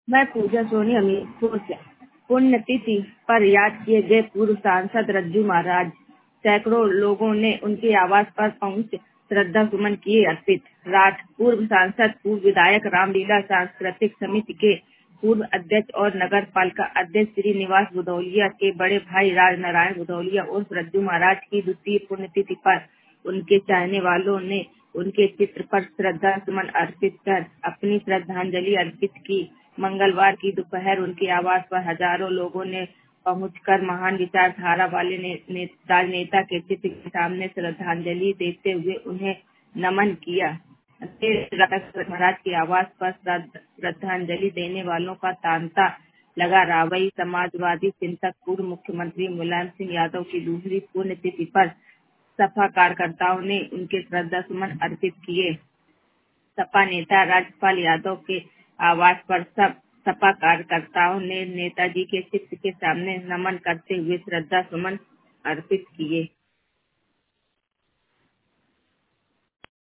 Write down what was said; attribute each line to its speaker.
Speaker 1: मैं पूजा सोनी हमीरपुर से। पुण्यतिथि पर याद किए गए पूर्व सांसद रज्जू महाराज। सैकड़ों लोगों ने उनके आवास पर पहुंच श्रद्धा सुमन किए अर्पित। राठ पूर्व सांसद पूर्व विधायक रामलीला सांस्कृतिक समिति के पूर्व अध्यक्ष और नगर पालिका अध्यक्ष श्रीनिवास भदौलिया के बड़े भाई राज नारायण भदौलिया उर्फ रज्जू महाराज की द्वितीय पुण्यतिथि पर उनके चाहने वालों ने उनके चित्र पर श्रद्धा सुमन अर्पित कर अपनी श्रद्धांजलि अर्पित की। मंगलवार की दोपहर उनके आवास पर हजारों लोगों ने पहुंचकर महान विचारधारा वाले राजनेता के चित्र के सामने श्रद्धांजलि देते हुए उन्हें नमन किया। देर रात महाराज के आवास पर श्रद्धांजलि देने वालों का तांता लगा रहा। वही समाजवादी चिंतक पूर्व मुख्यमंत्री मुलायम सिंह यादव की दूसरी पुण्यतिथि पर सपा कार्यकर्ताओं ने उनके श्रद्धा सुमन अर्पित किए। सपा नेता राजपाल यादव के आवास पर सपा कार्यकर्ताओं ने नेताजी के चित्र के सामने नमन करते हुए श्रद्धा सुमन अर्पित किए।